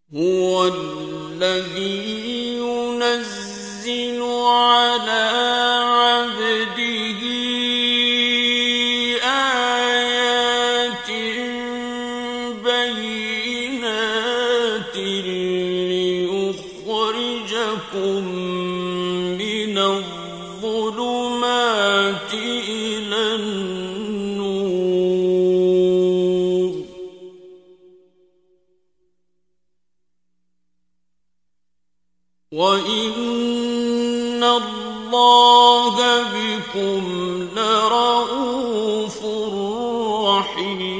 هُوَ الَّذِي يُنَزِّلُ عَلَىٰ عَبْدِهِ آيَاتٍ بَيِّنَاتٍ لِّيُخْرِجَكُم مِّنَ الظُّلُمَاتِ إِلَى النُّورِ ۚ وَإِنَّ اللَّهَ بِكُمْ لَرَءُوفٌ رَّحِيمٌ.